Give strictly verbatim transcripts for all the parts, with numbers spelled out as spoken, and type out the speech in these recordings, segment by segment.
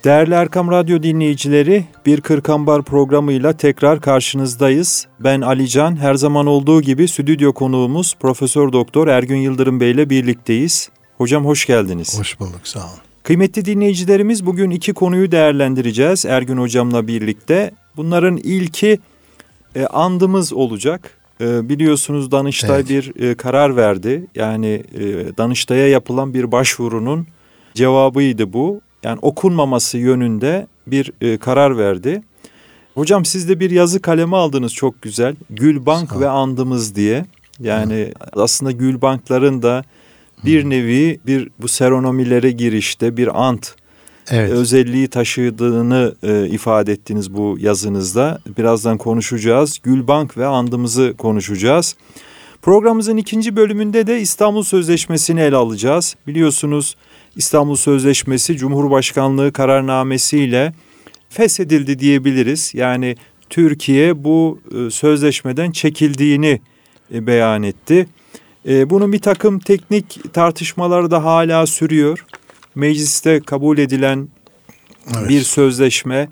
Değerli Erkam Radyo dinleyicileri, Bir Kırkambar programıyla tekrar karşınızdayız. Ben Ali Can, her zaman olduğu gibi stüdyo konuğumuz Profesör Doktor Ergün Yıldırım Bey ile birlikteyiz. Hocam hoş geldiniz. Hoş bulduk, sağ olun. Kıymetli dinleyicilerimiz, bugün iki konuyu değerlendireceğiz Ergün Hocam'la birlikte. Bunların ilki e, andımız olacak. E, biliyorsunuz Danıştay evet. bir e, karar verdi. Yani e, Danıştay'a yapılan bir başvurunun cevabıydı bu. Yani okunmaması yönünde bir e, karar verdi. Hocam siz de bir yazı kalemi aldınız, çok güzel. Gülbank ve andımız diye. Yani Hı. aslında Gülbankların da bir Hı. nevi bir bu serenomilere girişte bir ant evet. özelliği taşıdığını e, ifade ettiniz bu yazınızda. Birazdan konuşacağız. Gülbank ve andımızı konuşacağız. Programımızın ikinci bölümünde de İstanbul Sözleşmesi'ni ele alacağız. Biliyorsunuz İstanbul Sözleşmesi Cumhurbaşkanlığı kararnamesiyle feshedildi diyebiliriz. Yani Türkiye bu sözleşmeden çekildiğini beyan etti. Bunun bir takım teknik tartışmaları da hala sürüyor. Mecliste kabul edilen evet. bir sözleşme,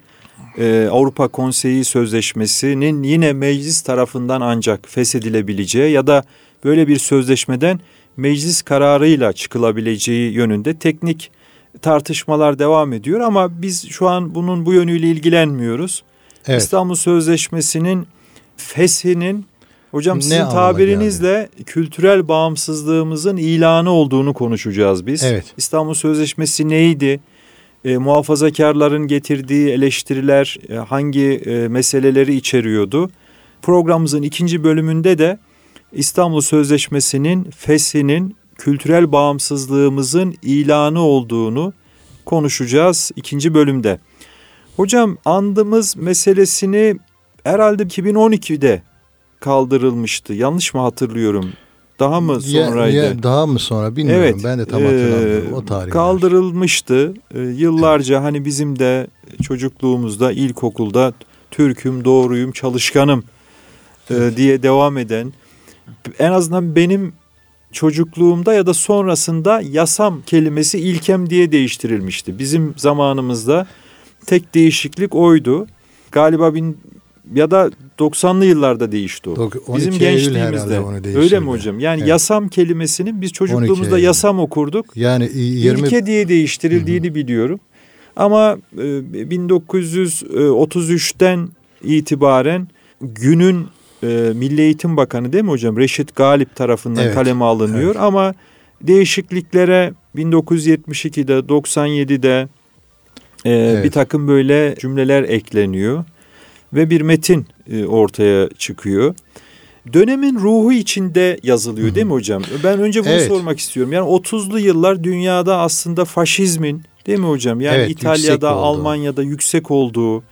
Avrupa Konseyi Sözleşmesi'nin yine meclis tarafından ancak feshedilebileceği ya da böyle bir sözleşmeden meclis kararıyla çıkılabileceği yönünde teknik tartışmalar devam ediyor ama biz şu an bunun bu yönüyle ilgilenmiyoruz. Evet. İstanbul Sözleşmesi'nin feshinin hocam ne sizin tabirinizle yani? Kültürel bağımsızlığımızın ilanı olduğunu konuşacağız biz. Evet. İstanbul Sözleşmesi neydi? E, muhafazakarların getirdiği eleştiriler e, hangi e, meseleleri içeriyordu? Programımızın ikinci bölümünde de İstanbul Sözleşmesi'nin feshinin kültürel bağımsızlığımızın ilanı olduğunu konuşacağız ikinci bölümde. Hocam andımız meselesini herhalde iki bin on ikide kaldırılmıştı. Yanlış mı hatırlıyorum? Daha mı sonraydı? Ya, ya, daha mı sonra bilmiyorum. Evet, ben de tam hatırlamıyorum. O tarihler. Kaldırılmıştı. E, yıllarca evet. hani bizim de çocukluğumuzda ilkokulda Türk'üm, doğruyum, çalışkanım e, evet. diye devam eden, en azından benim çocukluğumda ya da sonrasında yasam kelimesi ilkem diye değiştirilmişti. Bizim zamanımızda tek değişiklik oydu. Galiba bin ya da doksanlı yıllarda değişti o. Bizim gençliğimizde. Öyle mi hocam? Yani evet. yasam kelimesinin biz çocukluğumuzda yasam okurduk. Yani yirmi İlke diye değiştirildiğini Hı-hı. biliyorum. Ama e, bin dokuz yüz otuz üçten itibaren günün e, Milli Eğitim Bakanı değil mi hocam? Reşit Galip tarafından evet. kaleme alınıyor. Evet. Ama değişikliklere bin dokuz yüz yetmiş ikide, doksan yedide e, evet. bir takım böyle cümleler ekleniyor. Ve bir metin e, ortaya çıkıyor. Dönemin ruhu içinde yazılıyor Hı-hı. değil mi hocam? Ben önce bunu evet. sormak istiyorum. Yani otuzlu yıllar dünyada aslında faşizmin değil mi hocam? Yani evet, İtalya'da, Almanya'da yüksek olduğu,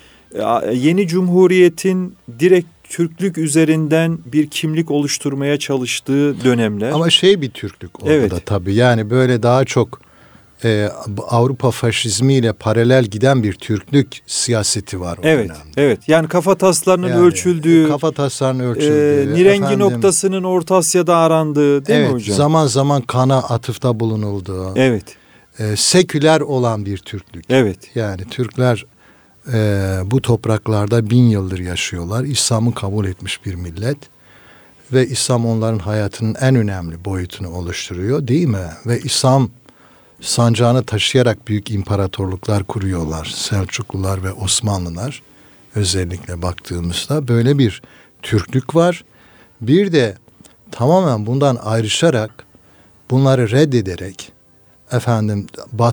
yeni cumhuriyetin direkt Türklük üzerinden bir kimlik oluşturmaya çalıştığı dönemler. Ama şey bir Türklük orada evet. da tabii. Yani böyle daha çok Ee, Avrupa faşizmiyle paralel giden bir Türklük siyaseti var o evet, dönemde. Evet. Yani kafataslarının yani, ölçüldüğü, kafataslarının ölçüldüğü, e, nirengi efendim, noktasının Orta Asya'da arandığı, değil evet, mi hocam? Zaman zaman kana atıfta bulunulduğu. Evet. E, seküler olan bir Türklük. Evet. Yani Türkler e, bu topraklarda bin yıldır yaşıyorlar. İslam'ı kabul etmiş bir millet. Ve İslam onların hayatının en önemli boyutunu oluşturuyor, değil mi? Ve İslam sancağını taşıyarak büyük imparatorluklar kuruyorlar. Selçuklular ve Osmanlılar özellikle baktığımızda böyle bir Türklük var. Bir de tamamen bundan ayrışarak, bunları reddederek efendim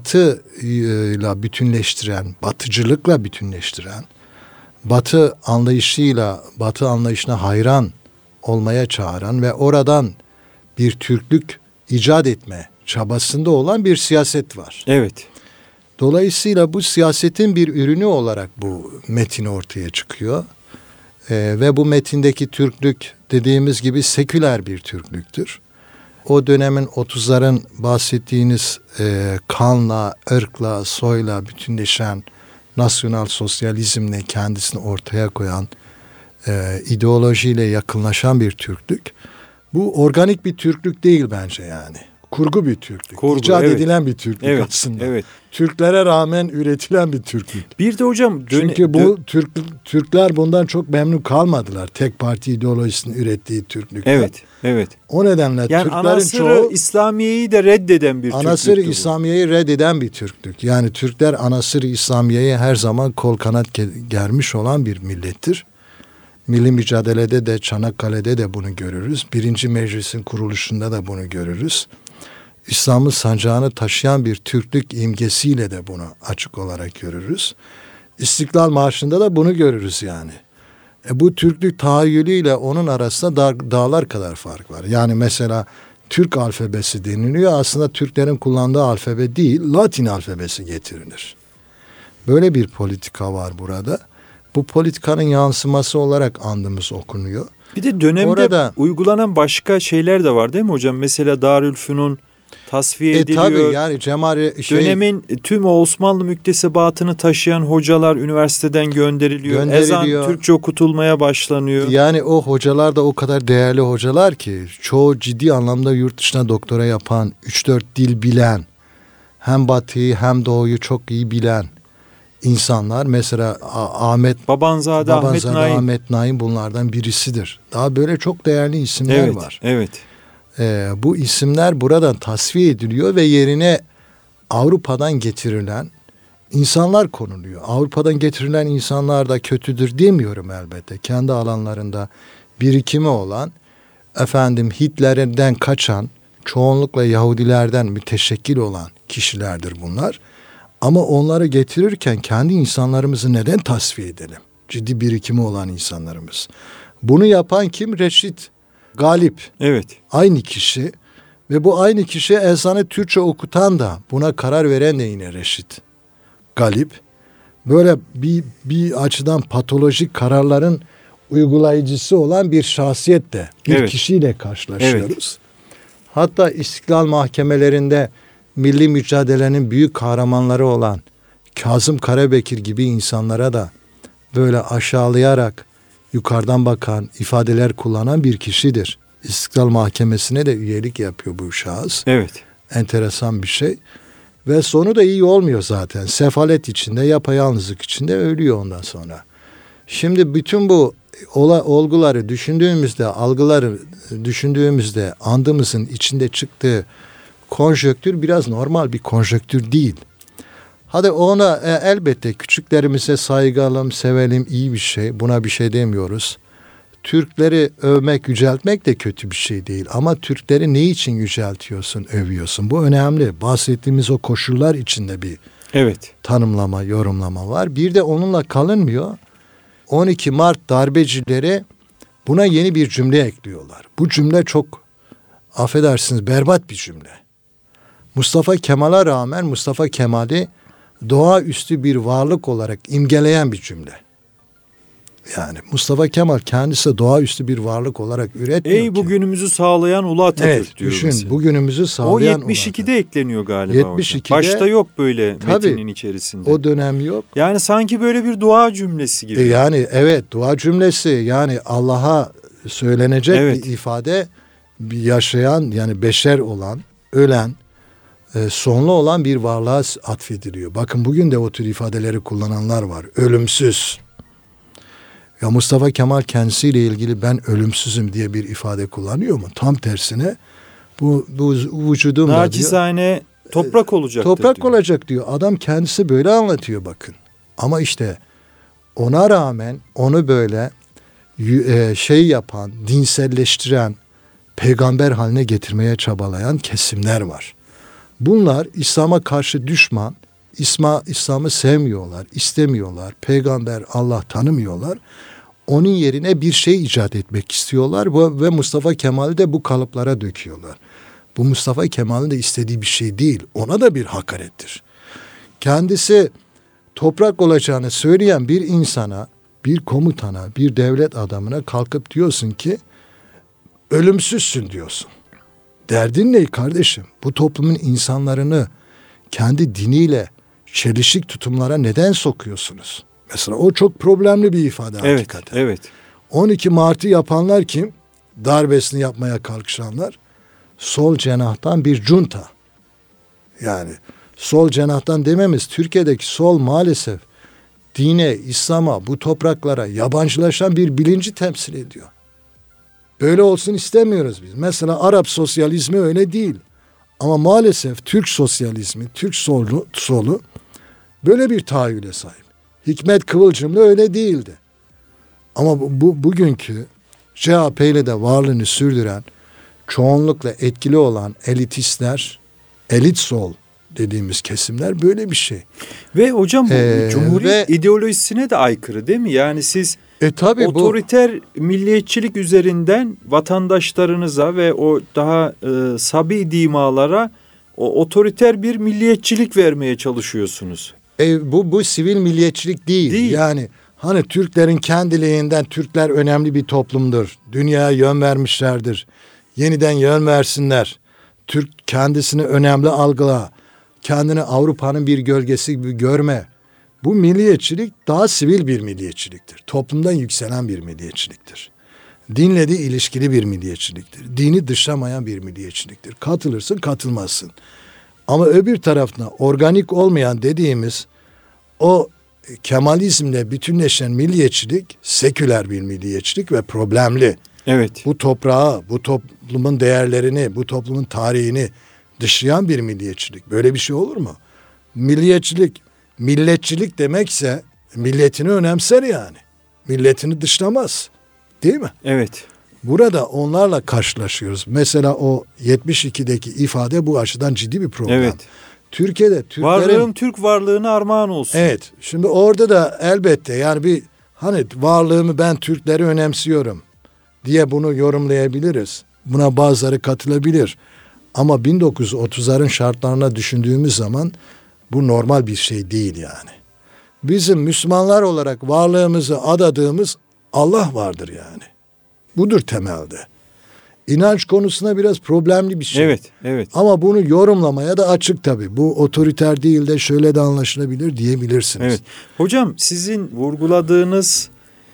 Batı'yla bütünleştiren, Batıcılıkla bütünleştiren, Batı anlayışıyla, Batı anlayışına hayran olmaya çağıran ve oradan bir Türklük icat etme çabasında olan bir siyaset var. Evet. Dolayısıyla bu siyasetin bir ürünü olarak bu metin ortaya çıkıyor. Ee, ve bu metindeki Türklük dediğimiz gibi seküler bir Türklüktür. O dönemin otuzların bahsettiğiniz e, kanla, ırkla, soyla bütünleşen nasyonal sosyalizmle kendisini ortaya koyan e, ideolojiyle yakınlaşan bir Türklük. Bu organik bir Türklük değil bence yani. kurgu bir Türklük. Kurgu, icat evet. edilen bir Türklük evet, aslında. Evet. Türklere rağmen üretilen bir Türklük. Bir de hocam... Döne, Çünkü bu dö- Türk, Türkler bundan çok memnun kalmadılar. Tek parti ideolojisinin ürettiği Türklükten. Evet, evet. O nedenle Yani Türklerin anasırı çoğu... İslamiye'yi de reddeden bir Anasır-ı Türklüktü bu. İslamiye'yi reddeden bir Türklük. Yani Türkler Anasır-ı İslamiye'ye her zaman kol kanat germiş olan bir millettir. Milli mücadelede de Çanakkale'de de bunu görürüz. Birinci Meclis'in kuruluşunda da bunu görürüz. İslam'ın sancağını taşıyan bir Türklük imgesiyle de bunu açık olarak görürüz. İstiklal Marşı'nda da bunu görürüz yani. E bu Türklük tahayyülüyle onun arasında dağ, dağlar kadar fark var. Yani mesela Türk alfabesi deniliyor. Aslında Türklerin kullandığı alfabe değil, Latin alfabesi getirilir. Böyle bir politika var burada. Bu politikanın yansıması olarak andımız okunuyor. Bir de dönemde Orada, uygulanan başka şeyler de var değil mi hocam? Mesela Darülfünun tasfiye e, ediliyor. Tabii yani cemari şey, dönemin tüm o Osmanlı müktesebatını taşıyan hocalar üniversiteden gönderiliyor. Ezan Türkçe okutulmaya başlanıyor. Yani o hocalar da o kadar değerli hocalar ki çoğu ciddi anlamda yurt dışına doktora yapan, üç dört dil bilen, hem Batı'yı hem Doğu'yu çok iyi bilen insanlar. Mesela Ahmet Babanzade, Babanzade Ahmet Naim. Ahmet Naim bunlardan birisidir. Daha böyle çok değerli isimler evet, var. Evet. Ee, bu isimler buradan tasfiye ediliyor ve yerine Avrupa'dan getirilen insanlar konuluyor. Avrupa'dan getirilen insanlar da kötüdür demiyorum elbette. Kendi alanlarında birikimi olan, efendim Hitler'den kaçan, çoğunlukla Yahudilerden müteşekkil olan kişilerdir bunlar. Ama onları getirirken kendi insanlarımızı neden tasfiye edelim? Ciddi birikimi olan insanlarımız. Bunu yapan kim? Reşit Galip. Evet. Aynı kişi ve bu aynı kişi ezanı Türkçe okutan da, buna karar veren de yine Reşit Galip. Böyle bir, bir açıdan patolojik kararların uygulayıcısı olan bir şahsiyet de bir evet. kişiyle karşılaşıyoruz. Evet. Hatta İstiklal mahkemelerinde milli mücadelenin büyük kahramanları olan Kazım Karabekir gibi insanlara da böyle aşağılayarak yukarıdan bakan ifadeler kullanan bir kişidir. İstiklal Mahkemesi'ne de üyelik yapıyor bu şahıs. Evet. Enteresan bir şey. Ve sonu da iyi olmuyor zaten. Sefalet içinde, yapayalnızlık içinde ölüyor ondan sonra. Şimdi bütün bu ola, olguları düşündüğümüzde, algıları düşündüğümüzde andımızın içinde çıktığı konjonktür biraz normal bir konjonktür değil. Hadi ona e, elbette küçüklerimize saygalım, sevelim, iyi bir şey. Buna bir şey demiyoruz. Türkleri övmek, yüceltmek de kötü bir şey değil. Ama Türkleri ne için yüceltiyorsun, övüyorsun? Bu önemli. Bahsettiğimiz o koşullar içinde bir evet. tanımlama, yorumlama var. Bir de onunla kalınmıyor. on iki Mart darbecileri buna yeni bir cümle ekliyorlar. Bu cümle çok, affedersiniz, berbat bir cümle. Mustafa Kemal'a rağmen Mustafa Kemal'i doğaüstü bir varlık olarak imgeleyen bir cümle. Yani Mustafa Kemal kendisi doğaüstü bir varlık olarak üretmiyor Ey ki. bugünümüzü sağlayan Ulu Atatürk evet, diyor düşün, mesela. bugünümüzü sağlayan o yetmiş ikide ekleniyor galiba yetmiş ikide, hocam. Başta yok böyle tabii, metinin içerisinde. O dönem yok. Yani sanki böyle bir dua cümlesi gibi. E yani evet, dua cümlesi, yani Allah'a söylenecek evet. bir ifade, bir yaşayan, yani beşer olan, ölen, e, sonlu olan bir varlığa atfediliyor. Bakın bugün de o tür ifadeleri kullananlar var. Ölümsüz. Ya Mustafa Kemal kendisiyle ilgili ben ölümsüzüm diye bir ifade kullanıyor mu? Tam tersine bu, bu vücudumda nacizane diyor, toprak olacak. Toprak diyor. olacak diyor. Adam kendisi böyle anlatıyor bakın. Ama işte ona rağmen onu böyle şey yapan, dinselleştiren, peygamber haline getirmeye çabalayan kesimler var. Bunlar İslam'a karşı düşman, İsma, İslam'ı sevmiyorlar, istemiyorlar, peygamber, Allah tanımıyorlar. Onun yerine bir şey icat etmek istiyorlar ve Mustafa Kemal'i de bu kalıplara döküyorlar. Bu Mustafa Kemal'in de istediği bir şey değil, ona da bir hakarettir. Kendisi toprak olacağını söyleyen bir insana, bir komutana, bir devlet adamına kalkıp diyorsun ki ölümsüzsün diyorsun. Derdin ne kardeşim? Bu toplumun insanlarını kendi diniyle çelişik tutumlara neden sokuyorsunuz? Mesela o çok problemli bir ifade evet, hakikaten. Evet. on iki Mart'ı yapanlar kim? Darbesini yapmaya kalkışanlar. sol cenahtan bir junta. Yani sol cenahtan dememiz, Türkiye'deki sol maalesef dine, İslam'a, bu topraklara yabancılaşan bir bilinci temsil ediyor. Böyle olsun istemiyoruz biz. Mesela Arap sosyalizmi öyle değil. Ama maalesef Türk sosyalizmi, Türk solu, solu böyle bir tahayyüle sahip. Hikmet Kıvılcımlı öyle değildi. Ama bu, bu bugünkü C H P ile de varlığını sürdüren, çoğunlukla etkili olan elitistler, elit sol dediğimiz kesimler böyle bir şey. Ve hocam bu ee, Cumhuriyet ve, ideolojisine de aykırı değil mi? Yani siz e, tabii otoriter bu, milliyetçilik üzerinden vatandaşlarınıza ve o daha e, sabi dimalara o otoriter bir milliyetçilik vermeye çalışıyorsunuz. E, bu bu sivil milliyetçilik değil. değil. Yani hani Türklerin kendiliğinden Türkler önemli bir toplumdur. Dünyaya yön vermişlerdir. Yeniden yön versinler. Türk kendisini önemli algıla. Kendini Avrupa'nın bir gölgesi gibi görme. Bu milliyetçilik daha sivil bir milliyetçiliktir. Toplumdan yükselen bir milliyetçiliktir. Dinle de ilişkili bir milliyetçiliktir. Dini dışlamayan bir milliyetçiliktir. Katılırsın, katılmazsın. Ama öbür tarafta organik olmayan dediğimiz o Kemalizmle bütünleşen milliyetçilik seküler bir milliyetçilik ve problemli. Evet. Bu toprağı, bu toplumun değerlerini, bu toplumun tarihini dışlayan bir milliyetçilik. Böyle bir şey olur mu? Milliyetçilik, milletçilik demekse milletini önemser yani. Milletini dışlamaz. Değil mi? Evet. Burada onlarla karşılaşıyoruz. Mesela o yetmiş ikideki ifade bu açıdan ciddi bir problem. Evet. Türkiye'de Türklerin... Varlığım Türk varlığına armağan olsun. Evet. Şimdi orada da elbette yani bir hani varlığımı ben Türkleri önemsiyorum diye bunu yorumlayabiliriz. Buna bazıları katılabilir. Ama bin dokuz yüz otuzların şartlarına düşündüğümüz zaman bu normal bir şey değil yani. Bizim Müslümanlar olarak varlığımızı adadığımız Allah vardır yani. Budur temelde. İnanç konusunda biraz problemli bir şey. Evet, evet. Ama bunu yorumlamaya da açık tabii. Bu otoriter değil de şöyle de anlaşılabilir diyebilirsiniz. Evet. Hocam sizin vurguladığınız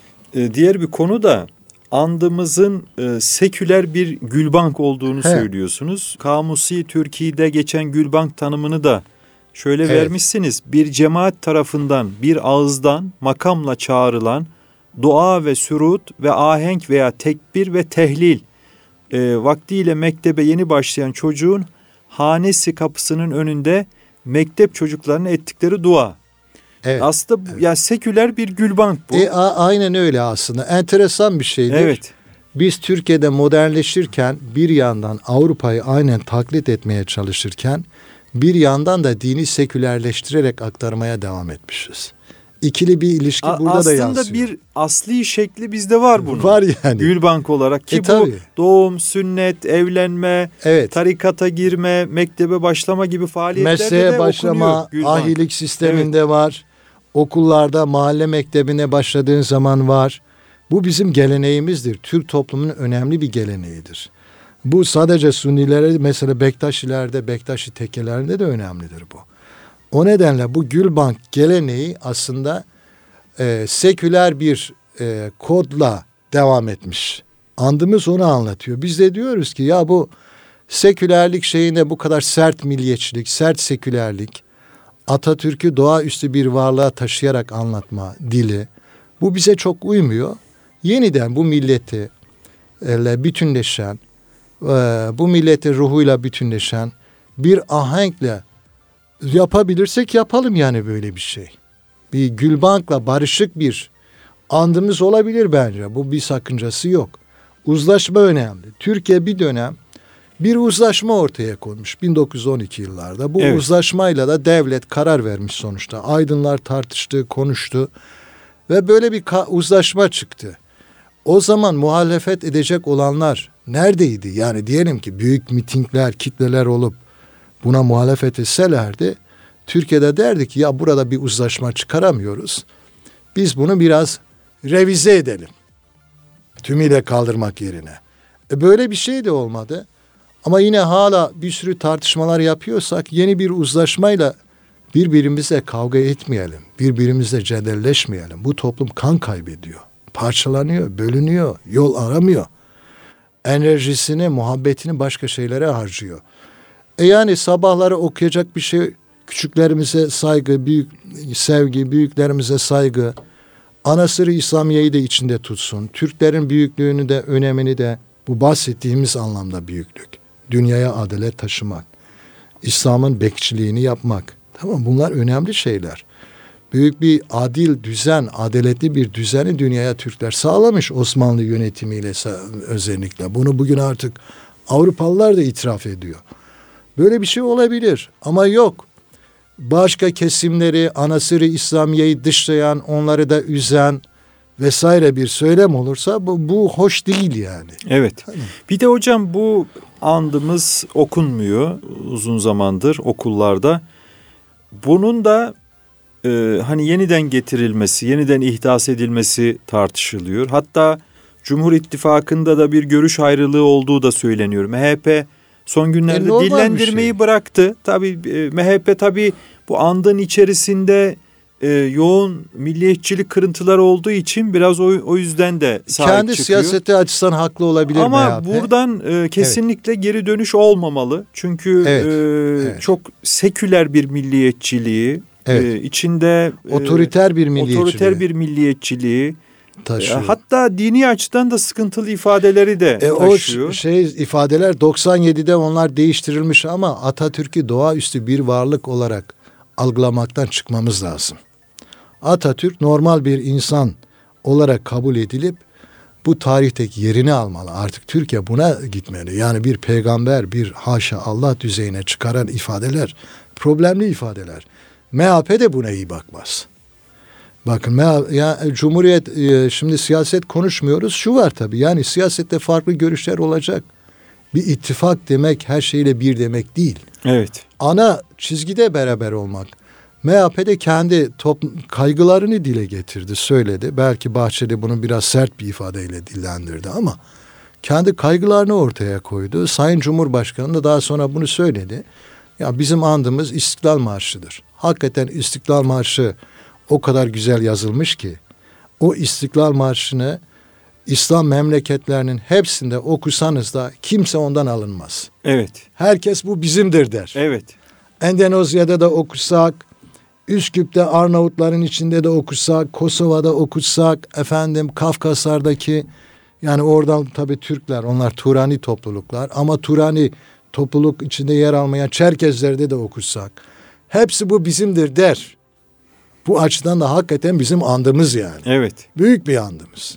e, diğer bir konu da andımızın e, seküler bir gülbank olduğunu He. söylüyorsunuz. Kamusi Türkiye'de geçen gülbank tanımını da şöyle evet. vermişsiniz. Bir cemaat tarafından bir ağızdan makamla çağrılan dua ve sürut ve ahenk veya tekbir ve tehlil e, vaktiyle mektebe yeni başlayan çocuğun hanesi kapısının önünde mektep çocuklarının ettikleri dua. Evet. Aslında evet. ya seküler bir gülbank bu. E, a, aynen öyle aslında. Enteresan bir şeydir. Evet. Biz Türkiye'de modernleşirken bir yandan Avrupa'yı aynen taklit etmeye çalışırken bir yandan da dini sekülerleştirerek aktarmaya devam etmişiz. İkili bir ilişki A- burada da yansıyor. Aslında bir asli şekli bizde var bunun. Var yani. Gülbank olarak ki e, bu tabii. doğum, sünnet, evlenme, evet. tarikata girme, mektebe başlama gibi faaliyetlerde mesleğe de başlama, okunuyor. ahilik sisteminde evet. var. Okullarda mahalle mektebine başladığın zaman var. Bu bizim geleneğimizdir. Türk toplumunun önemli bir geleneğidir. Bu sadece Sunnilere, mesela Bektaşilerde, Bektaşi tekkelerinde de önemlidir bu. O nedenle bu Gülbank geleneği aslında e, seküler bir e, kodla devam etmiş. Andımız onu anlatıyor. Biz de diyoruz ki ya bu sekülerlik şeyinde bu kadar sert milliyetçilik, sert sekülerlik, Atatürk'ü doğaüstü bir varlığa taşıyarak anlatma dili, bu bize çok uymuyor. Yeniden bu milleti ile bütünleşen, e, bu milletin ruhuyla bütünleşen bir ahenkle yapabilirsek yapalım yani böyle bir şey. Bir Gülbank'la barışık bir andımız olabilir bence. Bu bir sakıncası yok. Uzlaşma önemli. Türkiye bir dönem bir uzlaşma ortaya koymuş bin dokuz yüz on iki yıllarda. Bu evet. uzlaşmayla da devlet karar vermiş sonuçta. Aydınlar tartıştı, konuştu ve böyle bir ka- uzlaşma çıktı. O zaman muhalefet edecek olanlar neredeydi? Yani diyelim ki büyük mitingler, kitleler olup buna muhalefet etselerdi, Türkiye'de derdi ki ya burada bir uzlaşma çıkaramıyoruz. Biz bunu biraz revize edelim. Tümüyle kaldırmak yerine. E böyle bir şey de olmadı. Ama yine hala bir sürü tartışmalar yapıyorsak yeni bir uzlaşmayla birbirimize kavga etmeyelim. Birbirimizle cedelleşmeyelim. Bu toplum kan kaybediyor. Parçalanıyor, bölünüyor, yol aramıyor. enerjisini, muhabbetini başka şeylere harcıyor. E yani sabahları okuyacak bir şey, küçüklerimize saygı, büyük sevgi, büyüklerimize saygı, Anasır-ı İslamiye'yi de içinde tutsun. Türklerin büyüklüğünü de, önemini de, bu bahsettiğimiz anlamda büyüklük. Dünyaya adalet taşımak, İslam'ın bekçiliğini yapmak. Tamam, bunlar önemli şeyler. Büyük bir adil düzen, adaletli bir düzeni dünyaya Türkler sağlamış Osmanlı yönetimiyle özellikle. Bunu bugün artık Avrupalılar da itiraf ediyor. Böyle bir şey olabilir ama yok. Başka kesimleri, Anasır-ı İslamiye'yi dışlayan, onları da üzen vesaire bir söylem olursa bu, bu hoş değil yani. Evet. Bir de hocam bu andımız okunmuyor uzun zamandır okullarda. Bunun da e, hani yeniden getirilmesi, yeniden ihdas edilmesi tartışılıyor. Hatta Cumhur İttifakı'nda da bir görüş ayrılığı olduğu da söyleniyor. M H P son günlerde e, dillendirmeyi şey. bıraktı. Tabii e, M H P tabii bu andın içerisinde e, yoğun milliyetçilik kırıntıları olduğu için biraz o, o yüzden de sahip Kendi çıkıyor. siyaseti açısından haklı olabilir ama M H P. Buradan e, kesinlikle evet. geri dönüş olmamalı. Çünkü evet. E, evet. çok seküler bir milliyetçiliği, evet. e, içinde e, otoriter bir milliyetçiliği, otoriter bir milliyetçiliği taşıyor. E, hatta dini açıdan da sıkıntılı ifadeleri de e, taşıyor. O şey ifadeler doksan yedide onlar değiştirilmiş ama Atatürk'ü doğaüstü bir varlık olarak algılamaktan çıkmamız lazım. Atatürk normal bir insan olarak kabul edilip bu tarihteki yerini almalı. Artık Türkiye buna gitmeli. Yani bir peygamber, bir haşa Allah düzeyine çıkaran ifadeler, problemli ifadeler. M H P de buna iyi bakmaz. Bakın ya Cumhuriyet, şimdi siyaset konuşmuyoruz. Şu var tabii, yani siyasette farklı görüşler olacak. Bir ittifak demek her şeyle bir demek değil. Evet. Ana çizgide beraber olmak. M H P de kendi toplum, kaygılarını dile getirdi, söyledi. Belki Bahçeli bunu biraz sert bir ifadeyle dillendirdi ama kendi kaygılarını ortaya koydu. Sayın Cumhurbaşkanı da daha sonra bunu söyledi. Ya bizim andımız İstiklal Marşı'dır. Hakikaten İstiklal Marşı o kadar güzel yazılmış ki o İstiklal Marşı'nı İslam memleketlerinin hepsinde okusanız da kimse ondan alınmaz. Evet. Herkes bu bizimdir der. Evet. Endonezya'da da okusak, Üsküp'te Arnavutların içinde de okusak, Kosova'da okutsak, efendim Kafkaslardaki, yani oradan tabii Türkler, onlar Turani topluluklar ama Turani topluluk içinde yer almayan Çerkezlerde de okutsak, hepsi bu bizimdir der. Bu açıdan da hakikaten bizim andımız yani. Evet. Büyük bir andımız.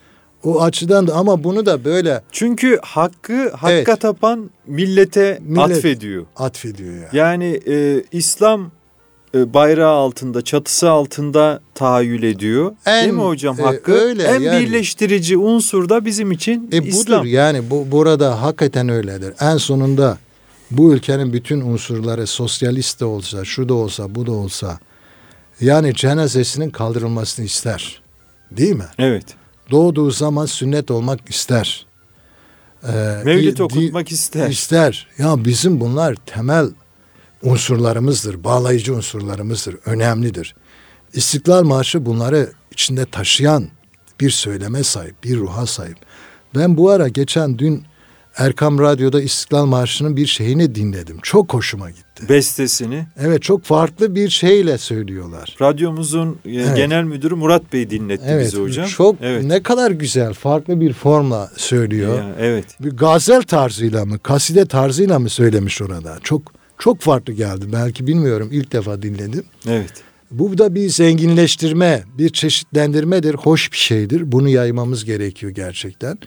O açıdan da ama bunu da böyle. Çünkü hakkı hakka evet. tapan millete Millet atfediyor. Atfediyor yani. Yani e, İslam e, bayrağı altında, çatısı altında tahayyül ediyor. En, değil mi hocam hakkı? E, öyle en yani. Birleştirici unsur da bizim için e, İslam. Budur yani bu burada hakikaten öyledir. En sonunda bu ülkenin bütün unsurları sosyalist de olsa, şu da olsa, bu da olsa, yani cenazesinin kaldırılmasını ister. Değil mi? Evet. Doğduğu zaman sünnet olmak ister. Ee, Mevlid okutmak ister. İster. Ya bizim bunlar temel unsurlarımızdır. Bağlayıcı unsurlarımızdır. Önemlidir. İstiklal Marşı bunları içinde taşıyan bir söyleme sahip, bir ruha sahip. Ben bu ara geçen dün Erkam Radyo'da İstiklal Marşı'nın bir şeyini dinledim. Çok hoşuma gitti. Bestesini. Evet, çok farklı bir şeyle söylüyorlar. Radyomuzun evet. genel müdürü Murat Bey dinletti evet, bizi hocam. Çok evet. ne kadar güzel, farklı bir formla söylüyor. Ya, evet. Bir gazel tarzıyla mı, kaside tarzıyla mı söylemiş orada? Çok çok farklı geldi. Belki bilmiyorum, ilk defa dinledim. Evet. Bu da bir zenginleştirme, bir çeşitlendirmedir. Hoş bir şeydir. Bunu yaymamız gerekiyor gerçekten.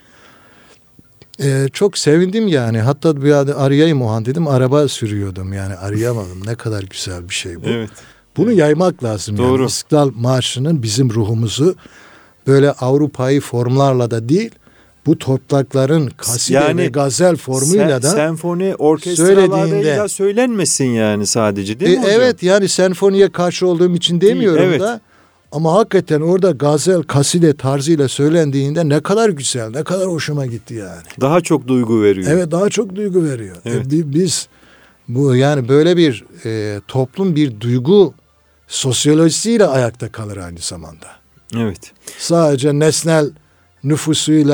Ee, çok sevindim yani. Hatta bir adı arayayım o an dedim. Araba sürüyordum yani, arayamadım. Ne kadar güzel bir şey bu. Evet. Bunu evet. yaymak lazım. Doğru. Yani İstiklal Marşı'nın bizim ruhumuzu böyle Avrupa'yı formlarla da değil, bu toprakların kaside yani, ve gazel formuyla sen, da senfoni orkestralarıyla söylenmesin yani sadece değil e, mi hocam? Evet yani senfoniye karşı olduğum için demiyorum değil, evet. da. Ama hakikaten orada gazel, kaside tarzıyla söylendiğinde ne kadar güzel, ne kadar hoşuma gitti yani. Daha çok duygu veriyor. Evet, daha çok duygu veriyor. Evet. E, biz bu yani böyle bir e, toplum bir duygu sosyolojisiyle ayakta kalır aynı zamanda. Evet. Sadece nesnel nüfusuyla,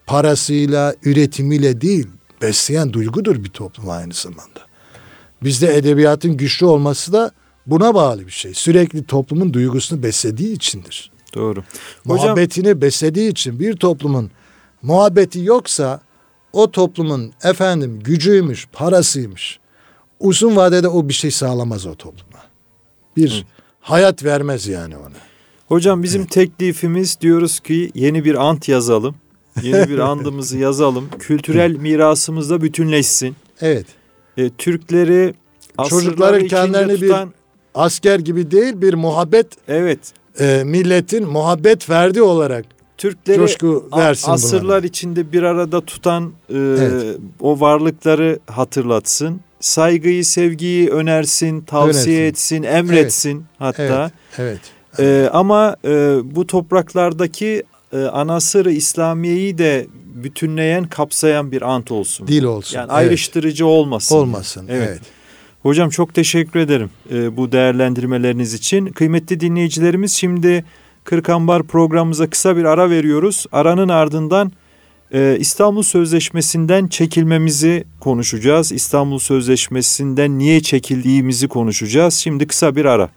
parasıyla, üretimiyle değil, besleyen duygudur bir toplum aynı zamanda. Bizde edebiyatın güçlü olması da buna bağlı bir şey. Sürekli toplumun duygusunu beslediği içindir. Doğru. Muhabbetini Hocam, beslediği için bir toplumun muhabbeti yoksa o toplumun efendim gücüymüş, parasıymış. Uzun vadede o bir şey sağlamaz o topluma. Bir Hı. hayat vermez yani ona. Hocam bizim evet. teklifimiz, diyoruz ki yeni bir ant yazalım. Yeni bir andımızı yazalım. Kültürel mirasımız da bütünleşsin. Evet. E, Türkleri çocukların kendilerini tutan... bir asker gibi değil, bir muhabbet. Evet. E, milletin muhabbet ferdi olarak Türkleri coşku versin asırlar bunlara. içinde bir arada tutan e, evet. o varlıkları hatırlatsın. Saygıyı, sevgiyi önersin, tavsiye önersin. etsin, emretsin evet. hatta. Evet. evet. E, ama e, bu topraklardaki e, anasır-ı İslamiye'yi de bütünleyen, kapsayan bir ant olsun. Dil olsun. Yani evet. ayrıştırıcı olmasın. Olmasın. Evet. evet. Hocam çok teşekkür ederim e, bu değerlendirmeleriniz için. Kıymetli dinleyicilerimiz, şimdi Kırk-Ambar programımıza kısa bir ara veriyoruz. Aranın ardından e, İstanbul Sözleşmesi'nden çekilmemizi konuşacağız. İstanbul Sözleşmesi'nden niye çekildiğimizi konuşacağız. Şimdi kısa bir ara.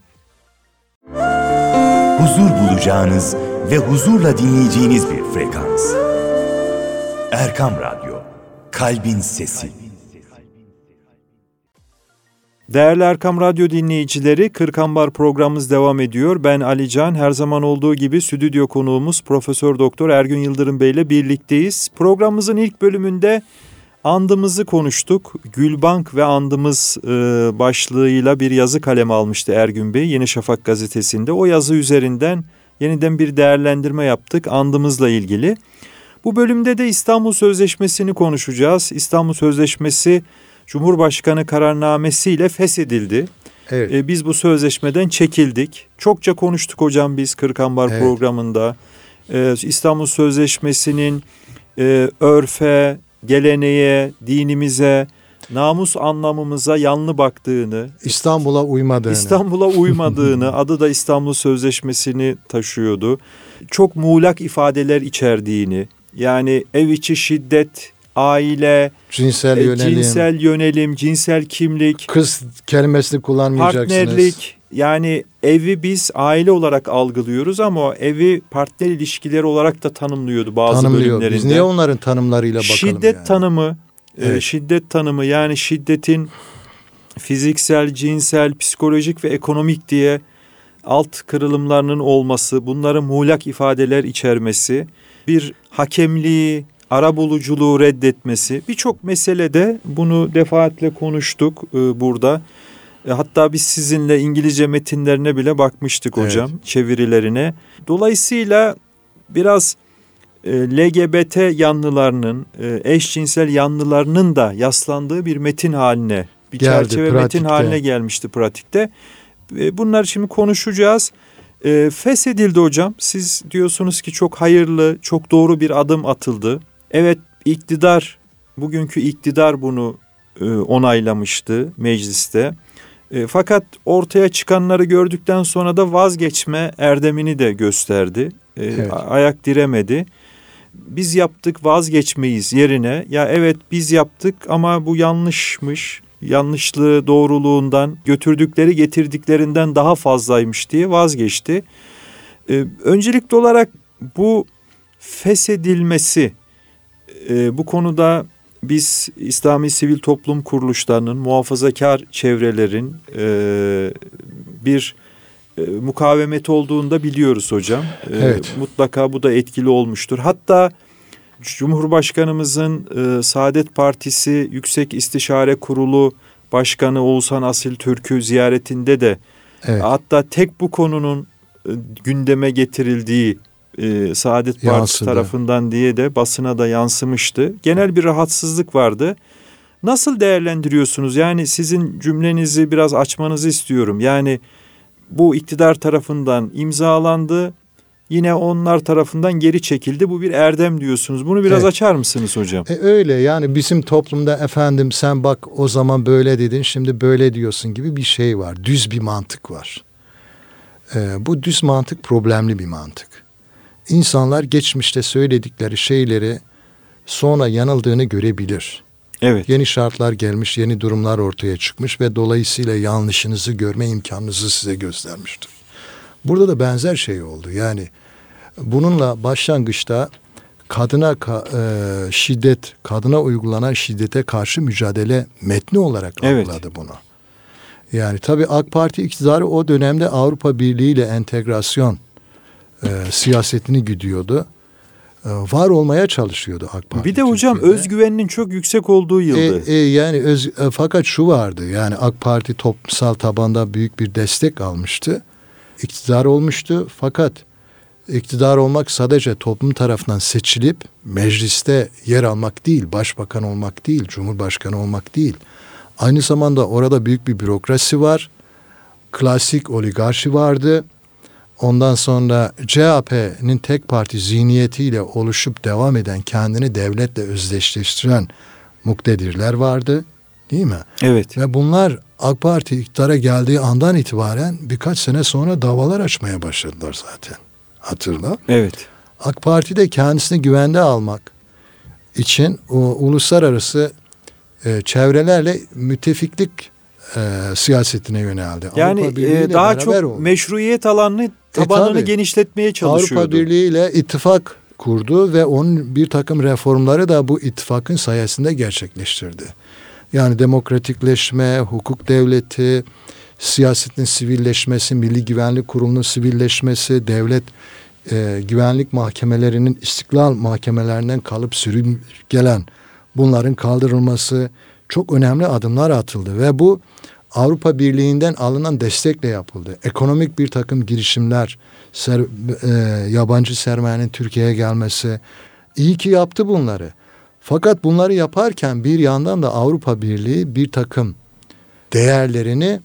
Huzur bulacağınız ve huzurla dinleyeceğiniz bir frekans. Erkam Radyo, Kalbin Sesi. Değerli Erkam Radyo dinleyicileri, Kırk-Ambar programımız devam ediyor. Ben Ali Can, her zaman olduğu gibi stüdyo konuğumuz Profesör Doktor Ergün Yıldırım Bey ile birlikteyiz. Programımızın ilk bölümünde andımızı konuştuk. Gülbank ve andımız e, başlığıyla bir yazı kaleme almıştı Ergün Bey Yeni Şafak gazetesinde. O yazı üzerinden yeniden bir değerlendirme yaptık andımızla ilgili. Bu bölümde de İstanbul Sözleşmesi'ni konuşacağız. İstanbul Sözleşmesi Cumhurbaşkanı kararnamesiyle feshedildi. Evet. Ee, biz bu sözleşmeden çekildik. Çokça konuştuk hocam biz Kırk-Ambar evet. programında. Ee, İstanbul Sözleşmesi'nin e, örfe, geleneğe, dinimize, namus anlamımıza yanlı baktığını, İstanbul'a uymadığını, İstanbul'a uymadığını, adı da İstanbul Sözleşmesi'ni taşıyordu. Çok muğlak ifadeler içerdiğini, yani ev içi şiddet, aile, cinsel e, yönelim, cinsel yönelim, cinsel kimlik, kız kelimesini kullanmayacaksınız. Partnerlik, yani evi biz aile olarak algılıyoruz ama o evi partner ilişkileri olarak da tanımlıyordu bazı Tanımlıyor. bölümlerinde. Biz niye onların tanımlarıyla bakalım şiddet yani? tanımı, evet. e, şiddet tanımı yani şiddetin fiziksel, cinsel, psikolojik ve ekonomik diye alt kırılımlarının olması, bunların muğlak ifadeler içermesi, bir hakemliği, arabuluculuğu reddetmesi, birçok meselede bunu defaatle konuştuk e, burada. E, hatta biz sizinle İngilizce metinlerine bile bakmıştık hocam, evet. çevirilerine. Dolayısıyla biraz e, L G B T yanlılarının, e, eşcinsel yanlılarının da yaslandığı bir metin haline, bir Geldi, çerçeve pratikte. metin haline gelmişti pratikte. E, bunları şimdi konuşacağız. E, feshedildi hocam. Siz diyorsunuz ki çok hayırlı, çok doğru bir adım atıldı. Evet, iktidar, bugünkü iktidar bunu e, onaylamıştı mecliste. E, fakat ortaya çıkanları gördükten sonra da vazgeçme erdemini de gösterdi. E, evet. Ayak diremedi. Biz yaptık, vazgeçmeyiz yerine. Ya evet biz yaptık ama bu yanlışmış. Yanlışlığı doğruluğundan, götürdükleri getirdiklerinden daha fazlaymış diye vazgeçti. E, öncelikli olarak bu feshedilmesi, e, bu konuda biz İslami sivil toplum kuruluşlarının, muhafazakar çevrelerin e, bir e, mukavemeti olduğunu da biliyoruz hocam. E, evet. Mutlaka bu da etkili olmuştur. Hatta Cumhurbaşkanımızın e, Saadet Partisi Yüksek İstişare Kurulu Başkanı Oğuzhan Asil Türk'ü ziyaretinde de evet. hatta tek bu konunun e, gündeme getirildiği e, Saadet Partisi Yansıdı. tarafından diye de basına da yansımıştı. Genel bir rahatsızlık vardı. Nasıl değerlendiriyorsunuz? Yani sizin cümlenizi biraz açmanızı istiyorum. Yani bu iktidar tarafından imzalandı. Yine onlar tarafından geri çekildi. Bu bir erdem diyorsunuz. Bunu biraz evet. açar mısınız hocam? E öyle yani bizim toplumda efendim sen bak o zaman böyle dedin şimdi böyle diyorsun gibi bir şey var. Düz bir mantık var. E, bu düz mantık problemli bir mantık. İnsanlar geçmişte söyledikleri şeyleri sonra yanıldığını görebilir. Evet. Yeni şartlar gelmiş, yeni durumlar ortaya çıkmış ve dolayısıyla yanlışınızı görme imkanınızı size göstermiştir. Burada da benzer şey oldu. Yani bununla başlangıçta kadına e, şiddet, kadına uygulanan şiddete karşı mücadele metni olarak evet. algıladı bunu. Yani tabii AK Parti iktidarı o dönemde Avrupa Birliği ile entegrasyon e, siyasetini güdüyordu. E, var olmaya çalışıyordu AK Parti. Bir de hocam Türkiye'de. Özgüveninin çok yüksek olduğu yıldı. E, e, yani öz, e, fakat şu vardı, yani AK Parti toplumsal tabanda büyük bir destek almıştı. İktidar olmuştu fakat iktidar olmak sadece toplum tarafından seçilip mecliste yer almak değil, başbakan olmak değil, cumhurbaşkanı olmak değil. Aynı zamanda orada büyük bir bürokrasi var. Klasik oligarşi vardı. Ondan sonra C H P'nin tek parti zihniyetiyle oluşup devam eden, kendini devletle özdeşleştiren muktedirler vardı. Değil mi? Evet. Ve bunlar AK Parti iktidara geldiği andan itibaren birkaç sene sonra davalar açmaya başladılar zaten. Hatırla. Evet. AK Parti de kendisini güvende almak için o uluslararası e, çevrelerle müttefiklik e, siyasetine yöneldi. Yani e, daha çok oldu. meşruiyet alanını, tabanını e, genişletmeye çalışıyordu. Avrupa Birliği ile ittifak kurdu ve onun bir takım reformları da bu ittifakın sayesinde gerçekleştirdi. Yani demokratikleşme, hukuk devleti, siyasetin sivilleşmesi, Milli Güvenlik Kurulu'nun sivilleşmesi, devlet e, güvenlik mahkemelerinin istiklal mahkemelerinden kalıp sürüm gelen bunların kaldırılması, çok önemli adımlar atıldı ve bu Avrupa Birliği'nden alınan destekle yapıldı. Ekonomik bir takım girişimler, ser, e, yabancı sermayenin Türkiye'ye gelmesi, iyi ki yaptı bunları. Fakat bunları yaparken bir yandan da Avrupa Birliği bir takım değerlerini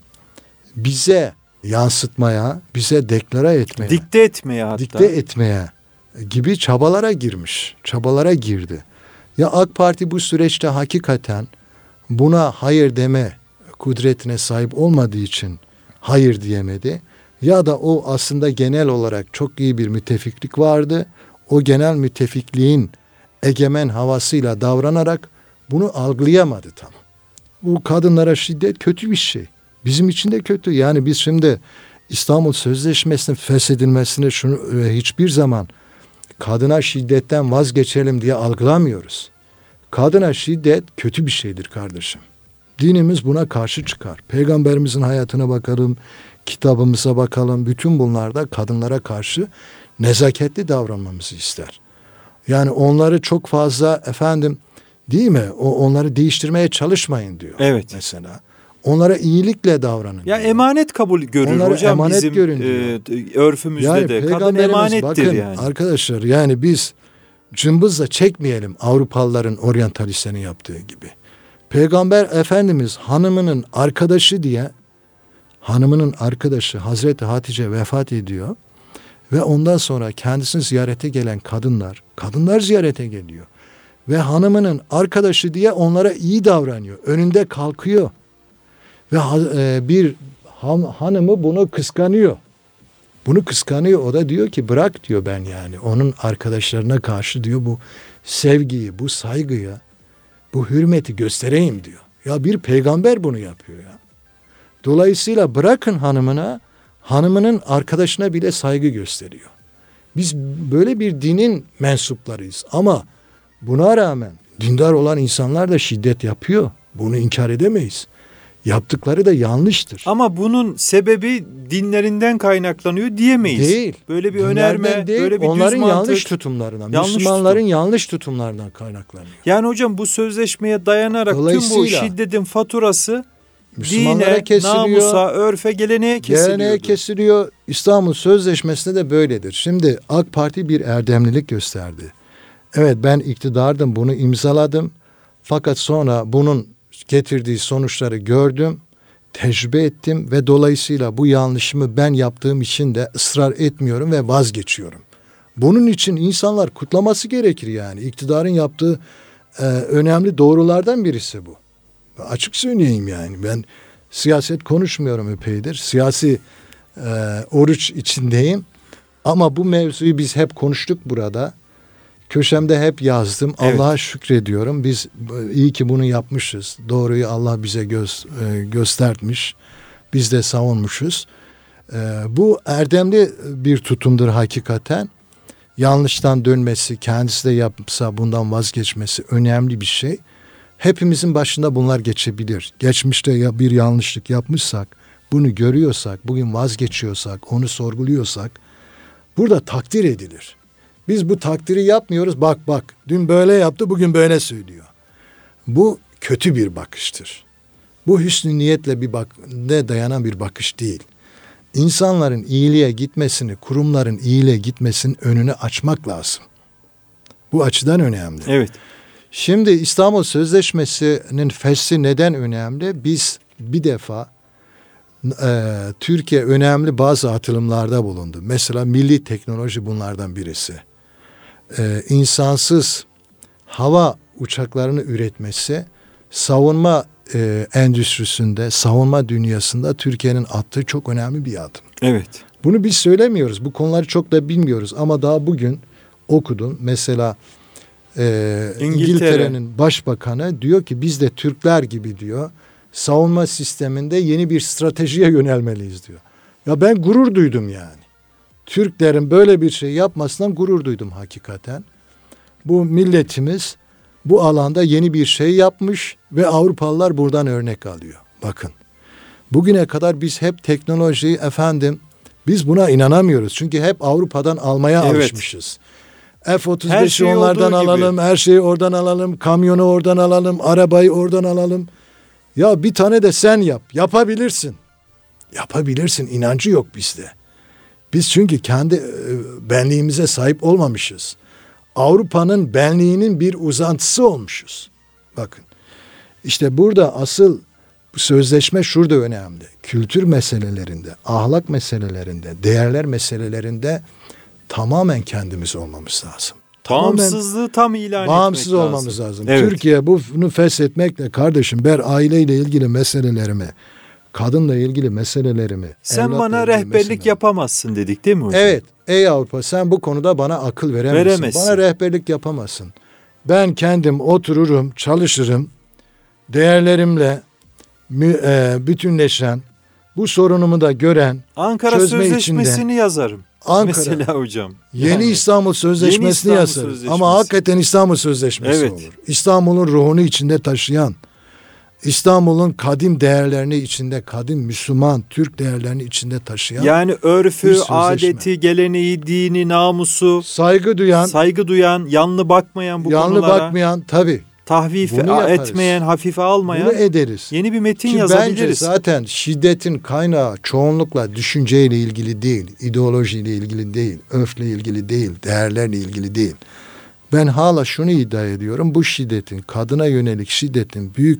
bize yansıtmaya, bize deklare etmeye, dikte etmeye hatta. Dikte etmeye gibi çabalara girmiş, çabalara girdi. Ya AK Parti bu süreçte hakikaten buna hayır deme kudretine sahip olmadığı için hayır diyemedi. Ya da o aslında genel olarak çok iyi bir müttefiklik vardı. O genel müttefikliğin egemen havasıyla davranarak bunu algılayamadı tam. Bu kadınlara şiddet kötü bir şey. Bizim için de kötü. Yani biz şimdi İstanbul Sözleşmesi'nin feshedilmesini şunu hiçbir zaman kadına şiddetten vazgeçelim diye algılamıyoruz. Kadına şiddet kötü bir şeydir kardeşim. Dinimiz buna karşı çıkar. Peygamberimizin hayatına bakalım, kitabımıza bakalım. Bütün bunlarda kadınlara karşı nezaketli davranmamızı ister. Yani onları çok fazla efendim değil mi? O onları değiştirmeye çalışmayın diyor. Evet. Mesela. Onlara iyilikle davranın. Ya diyor. emanet kabul görür Onlara hocam emanet bizim görün e, örfümüzde yani de. Kadın emanettir bakın, yani. Arkadaşlar yani biz cımbızla çekmeyelim Avrupalıların oryantalistlerin yaptığı gibi. Peygamber Efendimiz hanımının arkadaşı diye, hanımının arkadaşı Hazreti Hatice vefat ediyor ve ondan sonra kendisini ziyarete gelen kadınlar, kadınlar ziyarete geliyor ve hanımının arkadaşı diye onlara iyi davranıyor, önünde kalkıyor ve bir hanımı bunu kıskanıyor. Bunu kıskanıyor, o da diyor ki bırak diyor, ben yani onun arkadaşlarına karşı diyor bu sevgiyi, bu saygıyı, bu hürmeti göstereyim diyor. Ya bir peygamber bunu yapıyor ya. Dolayısıyla bırakın hanımına, hanımının arkadaşına bile saygı gösteriyor. Biz böyle bir dinin mensuplarıyız ama buna rağmen dindar olan insanlar da şiddet yapıyor. Bunu inkar edemeyiz. Yaptıkları da yanlıştır. Ama bunun sebebi dinlerinden kaynaklanıyor diyemeyiz. Değil. Böyle bir Dinlerden önerme, değil, böyle bir onların düz mantık. yanlış tutumlarından, yanlış Müslümanların tutum. yanlış tutumlarından kaynaklanıyor. Yani hocam bu sözleşmeye dayanarak tüm bu şiddetin faturası Müslümanlara dine, kesiliyor, namusa, örfe, geleneğe kesiliyor. Geleneğe kesiliyor. İstanbul Sözleşmesi'nde de böyledir. Şimdi AK Parti bir erdemlilik gösterdi. Evet, ben iktidardım, bunu imzaladım. Fakat sonra bunun getirdiği sonuçları gördüm, tecrübe ettim ve dolayısıyla bu yanlışımı ben yaptığım için de ısrar etmiyorum ve vazgeçiyorum. Bunun için insanlar kutlaması gerekir yani. İktidarın yaptığı e, önemli doğrulardan birisi bu. Açık söyleyeyim yani, ben siyaset konuşmuyorum epeydir. Siyasi e, oruç içindeyim. Ama bu mevzuyu biz hep konuştuk burada. köşemde hep yazdım. Evet. Allah'a şükrediyorum. Biz iyi ki bunu yapmışız. Doğruyu Allah bize göz, e, göstermiş. Biz de savunmuşuz. E, bu erdemli bir tutumdur hakikaten. Yanlıştan dönmesi, kendisi de yapsa bundan vazgeçmesi önemli bir şey. Hepimizin başında bunlar geçebilir. Geçmişte ya bir yanlışlık yapmışsak, bunu görüyorsak, bugün vazgeçiyorsak, onu sorguluyorsak burada takdir edilir. Biz bu takdiri yapmıyoruz. Bak bak dün böyle yaptı, bugün böyle söylüyor. Bu kötü bir bakıştır. Bu hüsnü niyetle bir bak ne dayanan bir bakış değil. İnsanların iyiliğe gitmesini, kurumların iyiliğe gitmesinin önünü açmak lazım. Bu açıdan önemli. Evet. Şimdi İstanbul Sözleşmesi'nin fesli neden önemli? Biz bir defa e, Türkiye önemli bazı atılımlarda bulundu. Mesela milli teknoloji bunlardan birisi. E, insansız hava uçaklarını üretmesi, savunma e, endüstrisinde, savunma dünyasında Türkiye'nin attığı çok önemli bir adım. Evet. Bunu biz söylemiyoruz. Bu konuları çok da bilmiyoruz. Ama daha bugün okudum. Mesela e, İngiltere. İngiltere'nin başbakanı diyor ki biz de Türkler gibi diyor. Savunma sisteminde yeni bir stratejiye yönelmeliyiz diyor. Ya ben gurur duydum yani. Türklerin böyle bir şey yapmasından gurur duydum hakikaten. Bu milletimiz bu alanda yeni bir şey yapmış ve Avrupalılar buradan örnek alıyor. Bakın. Bugüne kadar biz hep teknolojiyi efendim biz buna inanamıyoruz. Çünkü hep Avrupa'dan almaya Evet. alışmışız. F otuz beşi şey onlardan olduğu gibi. alalım, her şeyi oradan alalım, kamyonu oradan alalım, arabayı oradan alalım. Ya bir tane de sen yap. Yapabilirsin. Yapabilirsin. İnancı yok bizde. Biz çünkü kendi e, benliğimize sahip olmamışız. Avrupa'nın benliğinin bir uzantısı olmuşuz. Bakın. İşte burada asıl sözleşme şurada önemli. Kültür meselelerinde, ahlak meselelerinde, değerler meselelerinde tamamen kendimiz olmamız lazım. Bağımsızlığı tam ilan Bağımsız etmek olmamız lazım. lazım. Evet. Türkiye bunu feshetmekle kardeşim ben aileyle ilgili meselelerimi, kadınla ilgili meselelerimi, Sen evlatla bana ilgili rehberlik meselelerimi- yapamazsın dedik değil mi hocam? Evet. Ey Avrupa sen bu konuda bana akıl veremezsin. Veremezsin. Bana rehberlik yapamazsın. Ben kendim otururum, çalışırım. Değerlerimle mü- e, bütünleşen, bu sorunumu da gören, Ankara çözme Sözleşmesi'ni içinde- yazarım. Ankara, Mesela hocam. Yeni Yani İstanbul Sözleşmesi'ni Yeni İstanbul yazarız. Sözleşmesi. Ama hakikaten İstanbul Sözleşmesi Evet. olur. İstanbul'un ruhunu içinde taşıyan, İstanbul'un kadim değerlerini içinde, kadim Müslüman, Türk değerlerini içinde taşıyan, Yani örfü, bir sözleşme. adeti, geleneği, dini, namusu, saygı duyan, saygı duyan, yanlı bakmayan bu yanlı konulara, bakmayan tabii tahvif Bunu yaparız. etmeyen, hafife almayan bunu ederiz. yeni bir metin Ki bence yazabiliriz. zaten şiddetin kaynağı çoğunlukla düşünceyle ilgili değil, ideolojiyle ilgili değil, öfle ilgili değil, değerlerle ilgili değil. Ben hala şunu iddia ediyorum, bu şiddetin, kadına yönelik şiddetin büyük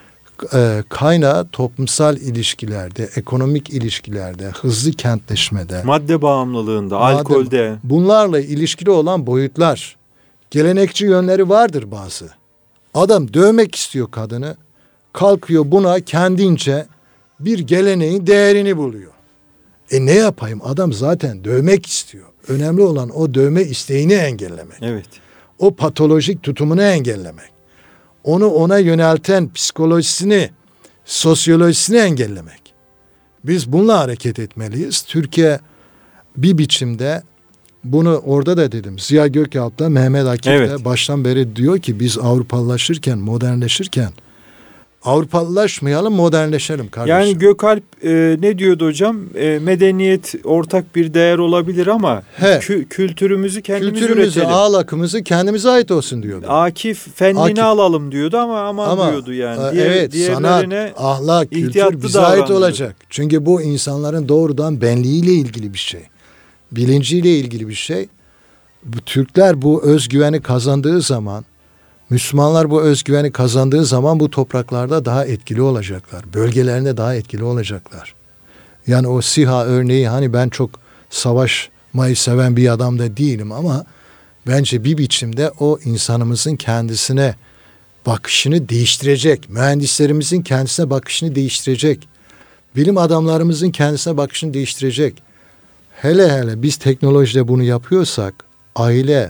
e, kaynağı toplumsal ilişkilerde, ekonomik ilişkilerde, hızlı kentleşmede, Madde bağımlılığında, madem alkolde. bunlarla ilişkili olan boyutlar, gelenekçi yönleri vardır bazı. Adam dövmek istiyor kadını, kalkıyor buna kendince bir geleneğin değerini buluyor. E ne yapayım? Adam zaten dövmek istiyor. Önemli olan o dövme isteğini engellemek. Evet. O patolojik tutumunu engellemek. Onu ona yönelten psikolojisini, sosyolojisini engellemek. Biz bununla hareket etmeliyiz. Türkiye bir biçimde bunu orada da dedim. Ziya Gökalp'la Mehmet Akif de Evet. baştan beri diyor ki biz Avrupalılaşırken, modernleşirken Avrupalılaşmayalım, modernleşelim kardeşim. Yani Gökalp e, ne diyordu hocam? E, medeniyet ortak bir değer olabilir ama He. kü- kültürümüzü kendimiz Kültürümüzü, üretelim. ahlakımızı kendimize ait olsun diyordu. Akif fennini Akif. alalım diyordu ama aman Ama diyordu yani. e, Diğer, evet, diğerlerine sanat, ahlak, ihtiyatlı kültür bize ait davranıyordu. olacak. Çünkü bu insanların doğrudan benliğiyle ilgili bir şey. Bilinciyle ilgili bir şey. Bu Türkler bu özgüveni kazandığı zaman, Müslümanlar bu özgüveni kazandığı zaman bu topraklarda daha etkili olacaklar. Bölgelerinde daha etkili olacaklar. Yani o SİHA örneği, hani ben çok savaşmayı seven bir adam da değilim ama bence bir biçimde o insanımızın kendisine bakışını değiştirecek. Mühendislerimizin kendisine bakışını değiştirecek. Bilim adamlarımızın kendisine bakışını değiştirecek. Hele hele biz teknolojide bunu yapıyorsak aile,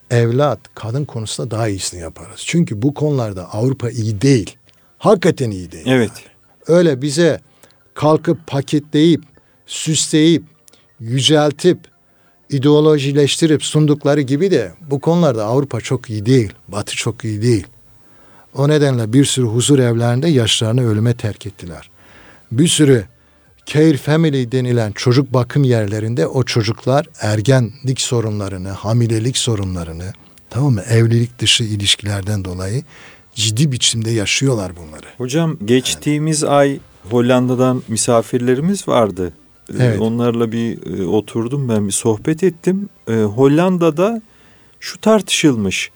evlat, kadın konusunda daha iyisini yaparız. Çünkü bu konularda Avrupa iyi değil. Hakikaten iyi değil. Evet. Yani. Öyle bize kalkıp paketleyip, süsleyip, yüceltip, ideolojileştirip sundukları gibi de bu konularda Avrupa çok iyi değil. Batı çok iyi değil. O nedenle bir sürü huzur evlerinde yaşlarını ölüme terk ettiler. Bir sürü care family denilen çocuk bakım yerlerinde o çocuklar ergenlik sorunlarını, hamilelik sorunlarını, tamam mı? Evlilik dışı ilişkilerden dolayı ciddi biçimde yaşıyorlar bunları. Hocam geçtiğimiz yani. ay Hollanda'dan misafirlerimiz vardı. Evet. Onlarla bir e, oturdum, ben bir sohbet ettim. E, Hollanda'da şu tartışılmış.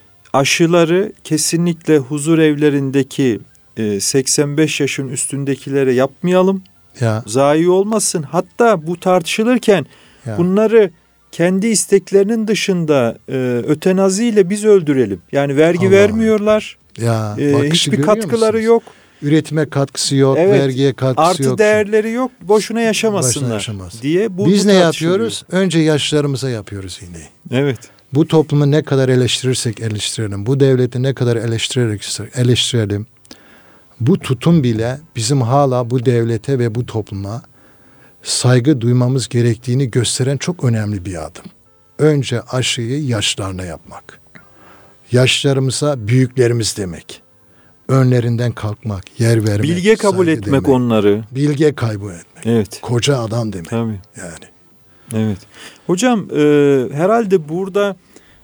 Aşıları kesinlikle huzur evlerindeki e, seksen beş yaşın üstündekilere yapmayalım. Ya. Zayi olmasın. Hatta bu tartışılırken ya. bunları kendi isteklerinin dışında e, ötenaziyle biz öldürelim. Yani vergi Allah vermiyorlar. Ya, e, hiçbir katkıları musunuz? Yok. Üretime katkısı yok, evet, vergiye katkısı artı yok. Artı değerleri yok, boşuna yaşamasınlar boşuna yaşamaz. diye. Bu, Biz bu ne yapıyoruz? Önce yaşlarımıza yapıyoruz yine. Evet. Bu toplumu ne kadar eleştirirsek eleştirelim, bu devleti ne kadar eleştirerek eleştirelim, bu tutum bile bizim hala bu devlete ve bu topluma saygı duymamız gerektiğini gösteren çok önemli bir adım. Önce aşıyı yaşlarına yapmak. Yaşlarımıza büyüklerimiz demek. Önlerinden kalkmak, yer vermek. Bilge kabul etmek demek. Onları. Bilge kabul etmek. Evet. Koca adam demek. Tabii. Yani. Evet. Hocam e, herhalde burada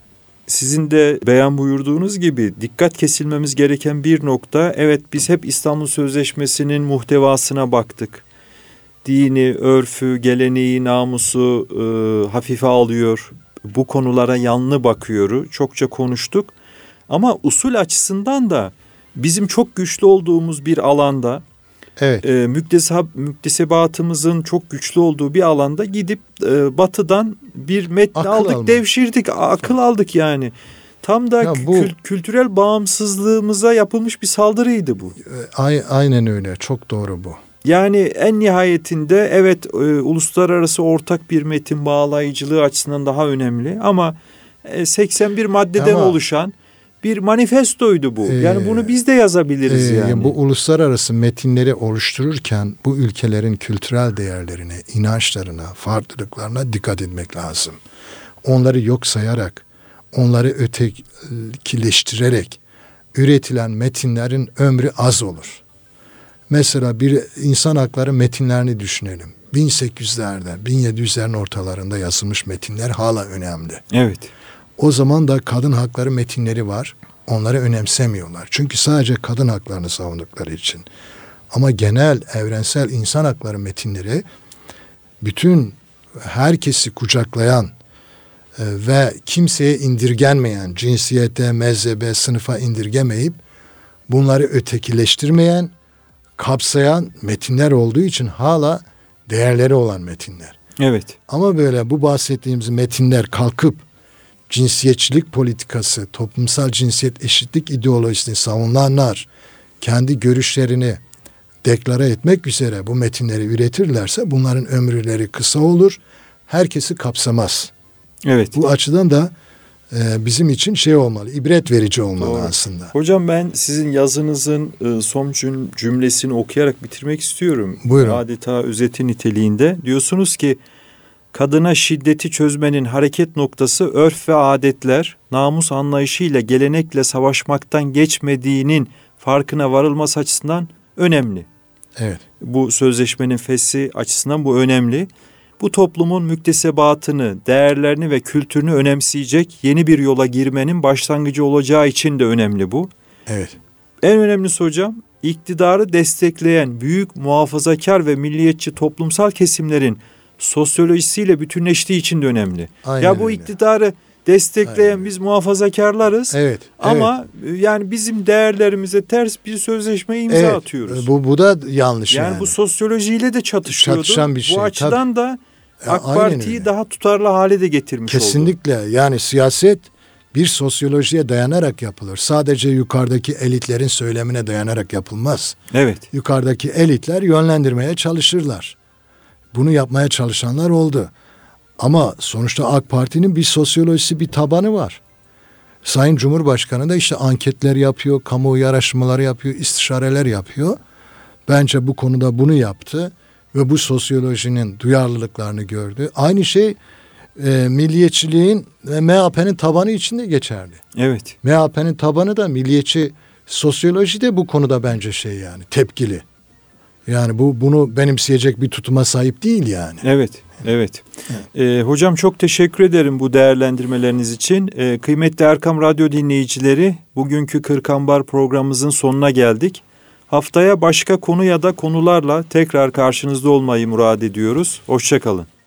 sizin de beyan buyurduğunuz gibi dikkat kesilmemiz gereken bir nokta. Evet, biz hep İstanbul Sözleşmesi'nin muhtevasına baktık. Dini, örfü, geleneği, namusu e, hafife alıyor. Bu konulara yanlı bakıyor. Çokça konuştuk. Ama usul açısından da bizim çok güçlü olduğumuz bir alanda, evet. e, mükteseb, müktesebatımızın çok güçlü olduğu bir alanda gidip e, batıdan bir metni akıl aldık, almak. devşirdik, akıl aldık yani. Tam da bu, kül, kültürel bağımsızlığımıza yapılmış bir saldırıydı bu. Aynen öyle, çok doğru bu. Yani en nihayetinde evet e, uluslararası ortak bir metin bağlayıcılığı açısından daha önemli ama e, seksen bir maddeden ama, oluşan bir manifestoydu bu. Yani bunu biz de yazabiliriz e, yani. Bu uluslararası metinleri oluştururken bu ülkelerin kültürel değerlerine, inançlarına, farklılıklarına dikkat etmek lazım. Onları yok sayarak, onları ötekileştirerek üretilen metinlerin ömrü az olur. Mesela bir insan hakları metinlerini düşünelim. bin sekiz yüzlerde, bin yedi yüzlerin ortalarında yazılmış metinler hala önemli. Evet. O zaman da kadın hakları metinleri var. Onları önemsemiyorlar. Çünkü sadece kadın haklarını savundukları için. Ama genel, evrensel insan hakları metinleri bütün herkesi kucaklayan e, ve kimseye indirgenmeyen, cinsiyete, mezhebe, sınıfa indirgemeyip bunları ötekileştirmeyen, kapsayan metinler olduğu için hala değerleri olan metinler. Evet. Ama böyle bu bahsettiğimiz metinler kalkıp cinsiyetçilik politikası, toplumsal cinsiyet eşitlik ideolojisini savunanlar kendi görüşlerini deklare etmek üzere bu metinleri üretirlerse bunların ömürleri kısa olur, herkesi kapsamaz. Evet. Bu açıdan da e, bizim için şey olmalı, ibret verici olmalı. Doğru. Aslında. Hocam ben sizin yazınızın e, son cümlesini okuyarak bitirmek istiyorum. Buyurun. Adeta özeti niteliğinde. Diyorsunuz ki kadına şiddeti çözmenin hareket noktası örf ve adetler, namus anlayışıyla gelenekle savaşmaktan geçmediğinin farkına varılması açısından önemli. Evet. Bu sözleşmenin feshi açısından bu önemli. Bu toplumun müktesebatını, değerlerini ve kültürünü önemseyecek yeni bir yola girmenin başlangıcı olacağı için de önemli bu. Evet. En önemlisi hocam, iktidarı destekleyen büyük muhafazakar ve milliyetçi toplumsal kesimlerin sosyolojisiyle bütünleştiği için de önemli. Aynen ya bu öyle. iktidarı destekleyen Aynen. biz muhafazakarlarız. Evet. Ama evet. yani bizim değerlerimize ters bir sözleşme imza evet. atıyoruz. Bu bu da yanlış yani. Yani bu sosyolojiyle de çatışıyordu. Çatışan bir şey. Bu açıdan Tabii. da AK Parti'yi daha tutarlı hale de getirmiş Kesinlikle. oldu. Kesinlikle. Yani siyaset bir sosyolojiye dayanarak yapılır. Sadece yukarıdaki elitlerin söylemine dayanarak yapılmaz. Evet. Yukarıdaki elitler yönlendirmeye çalışırlar. Bunu yapmaya çalışanlar oldu. Ama sonuçta AK Parti'nin bir sosyolojisi, bir tabanı var. Sayın Cumhurbaşkanı da işte anketler yapıyor, kamuoyu araştırmaları yapıyor, istişareler yapıyor. Bence bu konuda bunu yaptı ve bu sosyolojinin duyarlılıklarını gördü. Aynı şey e, milliyetçiliğin ve M H P'nin tabanı için de geçerli. Evet. M H P'nin tabanı da milliyetçi, sosyoloji de bu konuda bence şey yani tepkili. Yani bu bunu benimseyecek bir tutuma sahip değil yani. Evet, evet. evet. Ee, hocam çok teşekkür ederim bu değerlendirmeleriniz için. Ee, kıymetli Erkam Radyo dinleyicileri, bugünkü Kırkambar programımızın sonuna geldik. Haftaya başka konu ya da konularla tekrar karşınızda olmayı murad ediyoruz. Hoşça kalın.